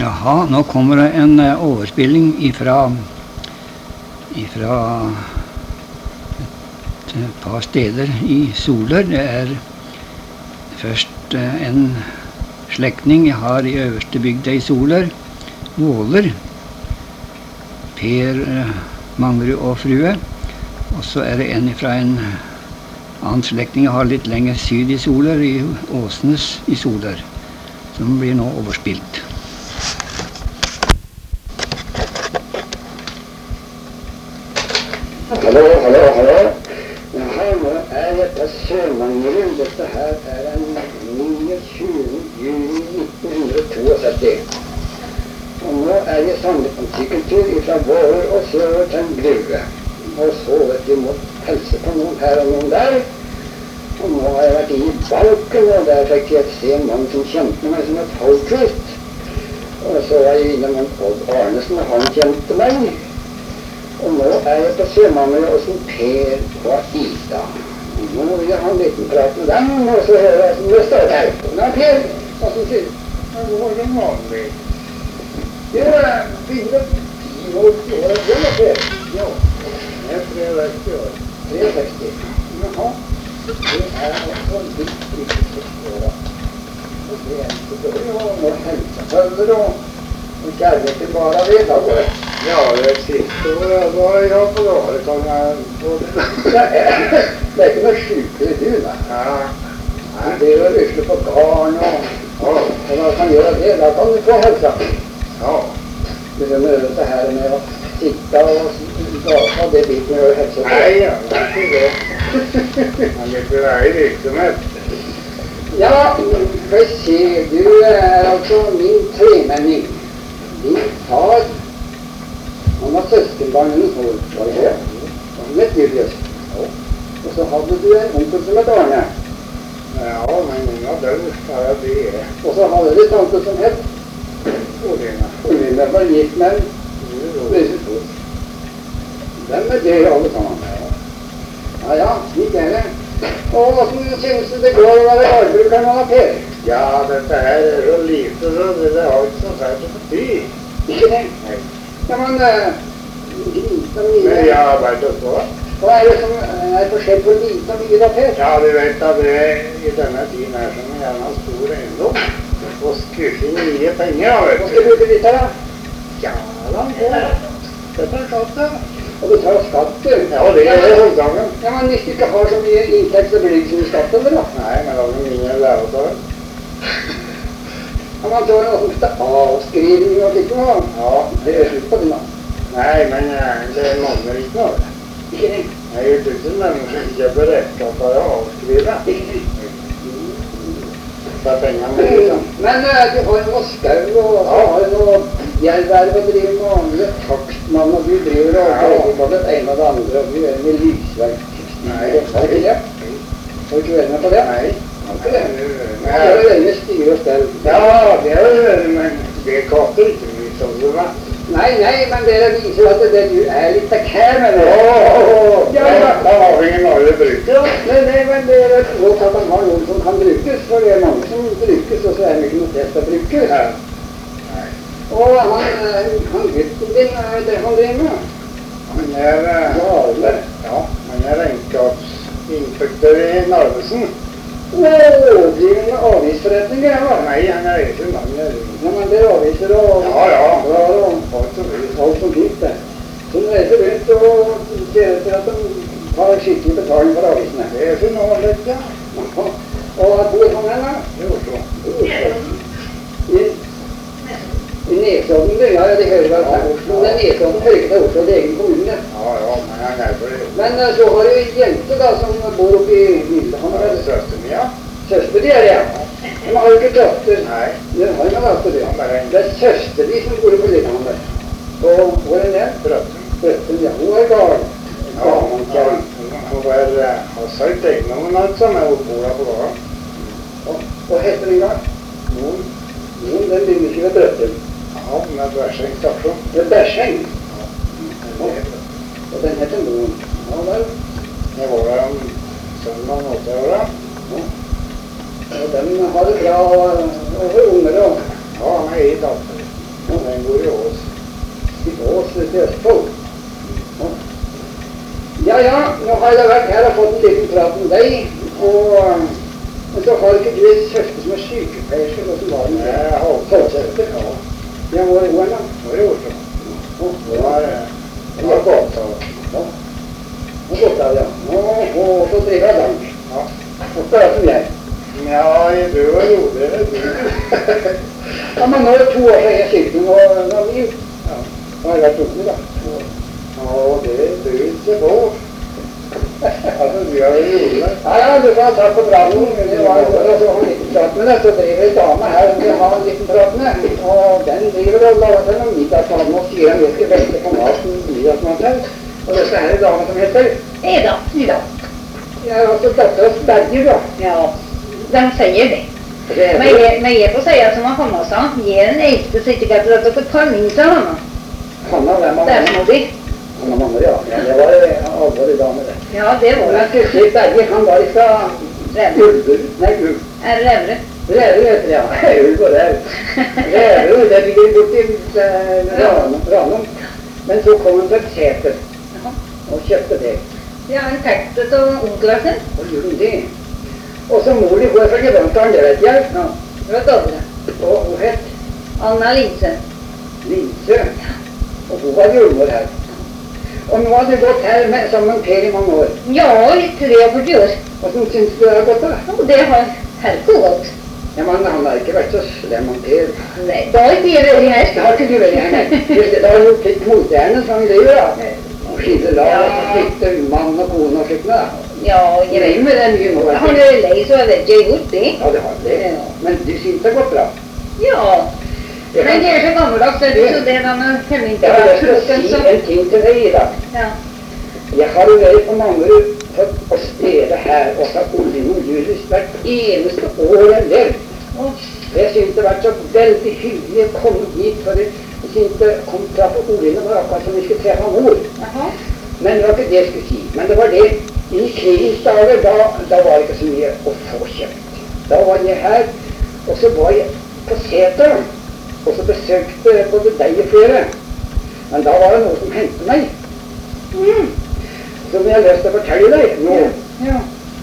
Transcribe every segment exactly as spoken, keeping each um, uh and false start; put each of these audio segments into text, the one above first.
Jaha, nå kommer det en uh, overspilling ifra, ifra et, et par steder i Soler. Det er først uh, en slektning jeg har i øverste bygda i Soler, Våler, Per uh, Mangerud og frue. Og så er det en fra en annen slektning jeg har litt lenger syd i Soler, i Åsnes i Soler, som blir nå overspilt. Hallo, hallo, hallo. Jaha, nå er jeg på Sør-Mangerud. Dette her er en niogtjuende juni nitten syttito. Og nå er jeg samlet på sykkeltur fra Våler og sørover til en gruve. Og så vet du, mot helse på noen her og noen der. Og nå har jeg vært i Balken, og der fikk jeg se en mann som kjente meg som et Holtquist. Og så var jeg innom en Odd Arnesen, og han kjente meg. Og nå er jeg på Sør-Mangerud hos en Per og Ida. Og nå vil jeg ha en liten prat med dem, og så hører jeg som det står her. Nå, Per, hva som sier? Det går som vanlig. Det er begynner ti år til år. Det er Per. Ja. Jeg er treogseksti år. treogseksti. Jaha. Det er også litt riktig år da. Og det er ikke dårlig, og når helsefølger og, og kjærlighet til bare ved, da går det. Ja, det er siste året, da er jeg på det, kan jeg få det. Det er, det er ikke noe sykere du, da. Ja. Nei, det er å rusle på garn og, og, og da kan gjøre det, da kan du få helsa. Ja. Du kan gjøre dette her med å sitte og gata, det blir ikke noe helse. Nei, ja, det er ikke det. Men det blir ei virksomhet. Ja, får jeg se, du er altså min tremenning. Din far, han var søskenbarnene hos var det det? Han het Julius. Og så hadde du en onkel som het Arne. Ja, men ingen av dem skal jeg bli. Og så hadde du tante som het Olina. Olina var gift med en Løsefot. Hvem er det alle sammen? Ja, ja, slik er det. Og hvordan synes du det går å være gårdbrukeren av Per? Ja, dette her er så lite, så det har ikke så svært å bety. Ikke det? Nei. Ja, men lite og mye. Men jeg har arbeidet på. Hva er det som er forskjell på lite og mye da, Per? Ja, du vet at det i denne tiden er som en gjerne stor eiendom. Og skuffe mye penger, da, vet Hva skal du bruke litt her, da? Ja, da, det tar skatt, ja. Og du tar skatt, du? Ja, det er det hovedgangen. Ja, men hvis du ikke har så mye inntekt, så blir det ikke så mye skatt, eller da? Nei, men da er det mye lære på det. Ja, man tar noe som heter avskrivning og slikt noe. Ja, det er slutt på det nå. Nei, men det mangler ikke noe. Ikke det? Nei, jeg tror ikke mennesker som kjøper rettskatt bare å avskrive. Ikke det? Det er penger med liksom. Men uh, du har noe skau, og så har du noe gjerderv og driver med andre takstmann, og du driver og driver på det ene og det andre, og du er med lysverk. Nei, er det ikke det? Har du ikke vært med på det? Nei. Har ikke det? Nei. Det er jo veldig styr og stell. Ja, det er jo det, men det koster ikke mye som du vet. Nei, nei, men dere viser at det, du er litt takær med det. Åh, ja, da har vi ingen nøye bruker, da. Nei, nei, men det er godt at man har noen som kan brukes, for det er mange som brukes, og så er det ikke noe test å brukes. Ja. Nei. Og han, han gutten din, er det han driver med? Han er, Jarle. ja, han er regnskapsinspektør i Narvesen. Åh, driver med avisforretninger, ja. Nei, han er ikke mann. Ja, men det er aviser og... Ja, ja. Ja, og Alt som blir. alt som fint, det. Så de reiser rundt og ser etter at de har skikkelig betaling for avisene. Det er for noe litt, ja. Jaha. Og hvor han er da? I Oslo. I, i Nesodden, det, ja, de hører vel til Oslo. Det er Nesodden hører ikke til Oslo, det er egen kommune. Ja, ja, men han er for det. Men eh, så har du en jente da, som bor oppe i Lillehammer. Han er søster min, ja. Søster de er det, ja. Men man har jo ikke datter. Nei. Det har man altså det. Han er en Det er søster de som bor på Lillehammer. Og hvor er det? brøtten. Søster, ja, hun er gal. Ja, han var, har sagt eiendommen altså, med oppbola på gården. Og, og heter den gang? Moren. Noen, den ligger ikke ved Brøtten. Ja, med Bærseng stasjon. Ved Bærseng. Ja. Og den heter Moen. Ja, vel. Jeg var der om søndag åtte år da. Ja. Og den har det bra over unger og... Ja, han er i datter. den bor i Ås. I Ås ute i Østfold. Ja, ja, nå har jeg vært her og fått en liten prat med deg, og men så har ikke du en søster som er sykepleierske, eller som var en halvsøster? Ja. Ja, hvor er hun da? Hvor er Oslo? Det var Hun har gått av. Ja. Hun har gått av, ja. Og, og så driver jeg langt. Ja. Og så er det som jeg. Ja, jeg bør jo roligere du. Ja, men nå er det to år siden jeg sykdom, og nå har vi ja. Nå har jeg vært oppe, da. To år. Ja, det bør ikke gå. Altså, vi har jo rolig. Ja, ja, du får ha tatt på brannen. Det var jo bare å ha en liten prat med deg. Så driver en dame her som vil ha en liten prat med. Og den driver og lager seg noen middagsmat. Nå sier han vi skal velge på maten middagsmat her. Og dette her er dame som heter Ida. Ida. Ja, altså datteren Berger, da. Ja, de sier det. Men jeg, men jeg får si at som Hanna sa, jeg er den eldste sikkert at dere kan inn til Hanna. Hanna, hvem er Det er Hanna? som de. Hanna Mammer, ja. Ja, det var en alvorlig dame, det. Ja, det var Men det. skal si Berger, han var fra Revre. Ulver. Nei, Ulv. Er Revre. Rever heter det, ja. Ulv og rev. Rever, det ligger borti eh, Ranum. Ranum. Men så kom han til Sæter Jaha. og kjøpte det. Ja, en tekst av onkelen sin. Og gjorde han det. Og så mor di, hun er fra Gudbrandsdalen, det vet jeg. Ja, fra Dovre. Og hun het Anna Linse. Lise. Og hun var jordmor her. Og nå har du gått her med, sammen med Per i mange år. Ja, i treogførti år. Hvordan syns du det har gått da? Og det har helt godt. Ja, men han har ikke vært så slem han Per. Nei, da har ikke jeg vært her. Det har ikke du vært her, nei. Det har gjort litt motgjerne som han driver da. Og skille lag og flytte mann og kone og slikt da. Ja, jeg Grei vet. med det mye nå. Han er lei, så jeg vet ikke jeg har gjort det. Ja, det har det. Ja. Men du synes det har gått bra. Ja. Men det er så gammeldags, så det er det denne Jeg femminter har av lyst til å kroken si som... en ting til deg, Ida. Ja. Jeg har jo vært på Mangerud for å spille her, og så har Olin og Julius hvert eneste år jeg har levd. Og Jeg synes det har vært så veldig hyggelig å komme hit, for jeg synes det kom fra på Olin, og var akkurat som vi skulle treffe mor. Jaha. Men det var ikke det jeg skulle si. Men det var det, i krigens dager, da, da var det ikke så mye å få kjøpt. Da var jeg her, og så var jeg på Sæter, og så besøkte både deg og flere. Men da var det noe som hentet meg. Mm. Som jeg har lyst til å fortelle deg nå. Ja.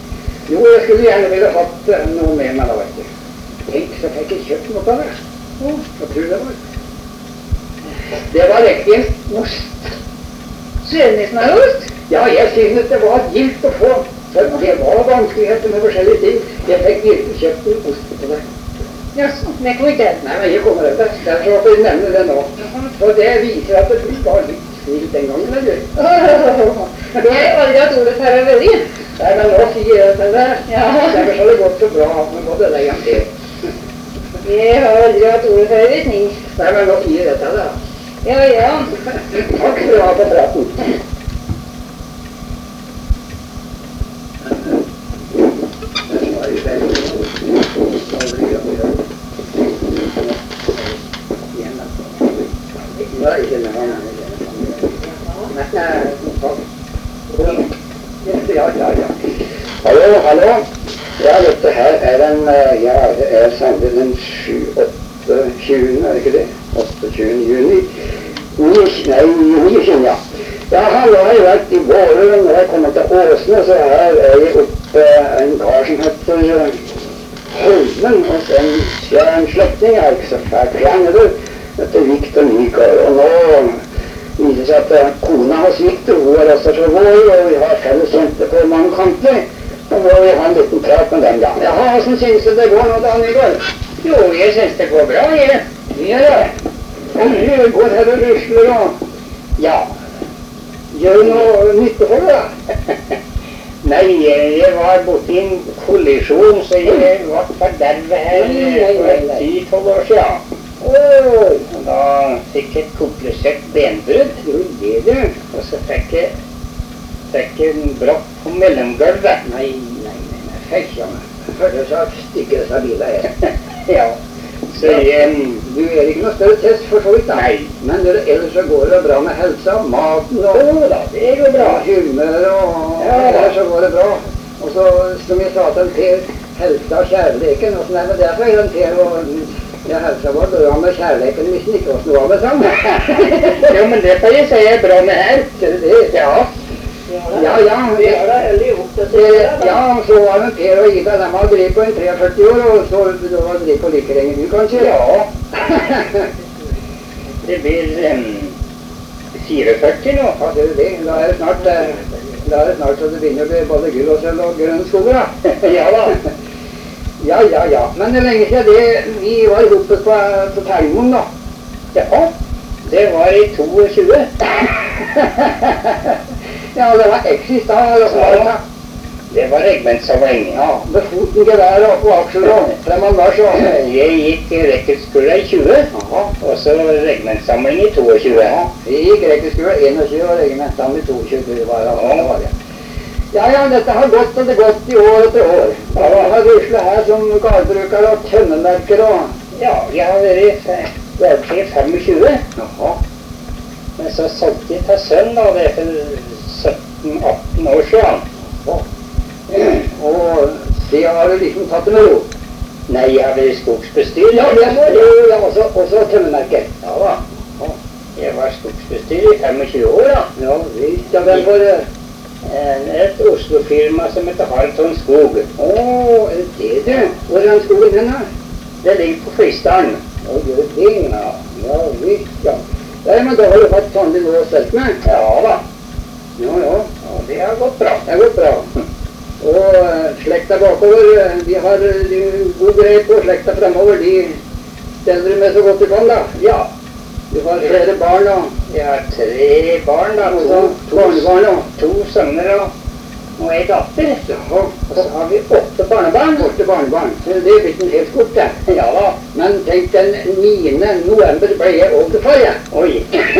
Jo, jeg skulle gjerne ville hatt eh, noe med meg da, vet du. Tenk, så fikk jeg kjøpt noe av det. Oh. Hva tror du det var? Det var riktig en ost. Sødnismarost? Ja, jeg synes det var gildt å få. For det var vanskeligheter med forskjellige ting. Jeg fikk virkelig kjøpt en ost på det. Jaså, det kan vi ikke. Nei, men jeg kommer over det. Derfor at jeg nevner det nå. For det viser at du var litt snill den gangen, eller? Det har jeg aldri hatt ordet her å være. Nei, men nå sier jeg det til deg. Ja. Derfor så har det gått så bra med både deg og det. Jeg har aldri hatt ordet her i retning. Nei, men nå sier jeg det til deg. Ja, ja. Takk skal du ha på praten. Det var jo veldig igjen da. Nei, ikke med han. Nei, takk. Ja, ja, ja. Hallo, hallo. Ja, dette her er en, ja, det er sannelig den sju-åtte tjuende, er det ikke det? åttetjuende juni. Nei, nitjuende, ja. Ja, han har jo vært i Våler, og når jeg kommer til Åsne, så her er jeg oppe en kar som heter Holmen, og så en fjern slektning, jeg er ikke så fælt fjern, eller? Dette er Victor Nygaard, og nå viser seg at kona har Victor, hun er også fra Våler, og vi har felles jenter på mange kanter. Og nå vil jeg ha en liten prat med dem, da. Jaha, hvordan synes du det går nå, da, Nygaard? Jo, jeg synes det går bra, jeg. Ja, ja. Og du går her og rusler og... Ja. Gjør du noe nytte for det, da? Nei, jeg var borte i en kollisjon, så jeg ble fordervet her for ti-tolv år siden. Åh, Og da fikk jeg et komplisert benbrudd, jo, det du. og så fikk jeg, fikk jeg en brokk på mellomgulvet. Nei, nei, nei, nei, fikk jeg meg. Hørte så stykker disse biler her. Ja, så jeg... Du er ikke noe større test for så vidt, da. Nei. Men det, ellers så går det bra med helsa, maten og... Jo da, det går bra. Humør og... Ja, da. Ellers så går det bra. Og så, som jeg sa til Per, helsa og kjærleken, og sånn er det derfor er det Per og Ja, helsa var bra med kjærleiken hvis den ikke var noe av det samme. Jo, men det får jeg si er bra med her. Ser du det? Ja. Ja, ja. Vi har da heller gjort det. Det, ja, så var det Per og Ida, de har drevet på en treogførti år, og så du har drevet på like lenge du, kanskje? Ja. Det blir um, fireogførti nå. Ja, ser du det? Da er det snart, eh, da er det snart så det begynner å bli både gull og sølv og grønne skoger, da. Ja da. Ja, ja, ja. Men det er lenge siden det, vi var oppe på, på Termoen, da. Ja, det var i tjueto. Ja, det var Exis da, eller hva var det? Det var regimentssamling. Ja, med foten gevær og på aksel og fremad marsj og... Jeg gikk rekkeskolen i tjue, Aha. og så regimentssamling i tjueto. Ja, vi gikk rekkeskolen enogtjue og regimentssamling i tjueto. Det var, ja, det var det. Ja, ja, dette har gått og det gått i år etter år. Ja, vi har ruslet her som gardbrukere og tømmermerker og... Ja, jeg har vært i femogtjue. Jaha. Men så solgte jeg til sønn da, det er for sytten atten år siden. Ja. Og det har du liksom tatt det med ro. Nei, jeg har vært skogsbestyr. Ja, det var det. Ja, også, også tømmermerker. Ja da. Ja. Jeg var skogsbestyr i femogtjue år da. Ja, visst. Ja, hvem var det? Et Oslo-firma som heter Harton Skog. Åh, er det det du? Hvor er den skogen henne? Det ligger på Fristaren. Å, gjør det? Ja, ja, visst, ja. Ja, men da har du hatt sånn det nå å stelt med. Ja da. Ja, ja. Ja, det har gått bra. Det har gått bra. Og uh, slekta bakover, de har de, god greie på slekta fremover. De steller med så godt de kan, da. Ja. Du har flere barn, da. Jeg har tre barn da. Og To, så barnebarn, da. to sønner og, og en datter. Jaha. Og så har vi åtte barnebarn. Borte barnebarn. Så det er blitt en helt kort, det. Ja da. Men tenk, den niende november ble jeg oldefar, jeg. Oi.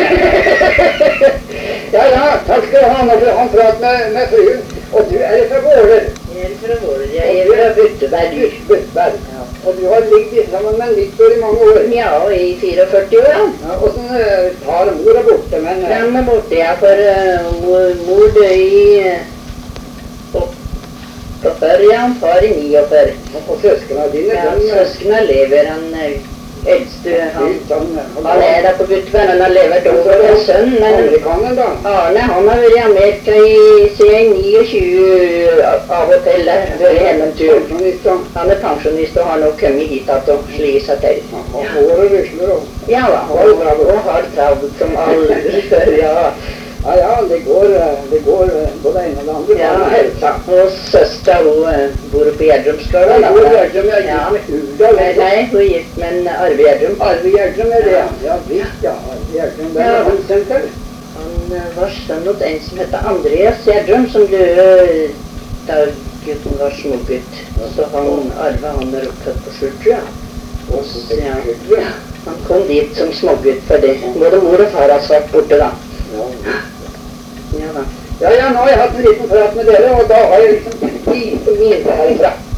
Ja, ja, takk skal du ha. Nå skal han prate med, med fruen. Og du er fra Våler. Jeg er fra Våler. Jeg er fra Bytteberg. Bytteberg. Ja. Og du har ligget sammen med en Victor i mange år. Ja, i fireogførti år, ja. Ja, og sånn uh, far og mor er borte, men... Uh, De er borte, ja, for uh, mor, mor døde i uh, åttiåtte, ja, far i niogfyrre. og søskene dine, Ja, de, uh, søskene lever, han uh, eldste, han, sånn, han er der på Bytteberg, han har levet over en sønn, men amerikaner, da. Arne, han har vært i Amerika i, siden niogtjue av og til, der, vært hjemme en tur. Pensjonist, da. Han er pensjonist og har nå kommet hit at og slitt seg til. Og hår og rusler, og... Ja da, og, og har travlt som aldri før, ja. Ja, ja, det går, uh, det går uh, både det ene og det andre. Ja, Bare helsa. og søster, hun eh, bor på Gjerdrumsgårda. Ja, hvor Gjerdrum, jeg er Ja. gift med Urdal. Nei, nei, hun er gift med en Arve Gjerdrum. Arve Gjerdrum er det, ja. Ja, visst, ja. Arve Gjerdrum, den Ja. er han sendt til. Han eh, var sønn hos en som heter Andreas Gjerdrum, som døde da gutten var smågutt. Så han, Arve, han er opptatt på Skjultrua. Og så Ja. tenker Ja, han kom dit som smågutt for det. Både mor og far har vært borte da. Ja. Ja da. Ja, ja, nå har jeg hatt en liten prat med dere, og da har jeg liksom lite minne herifra.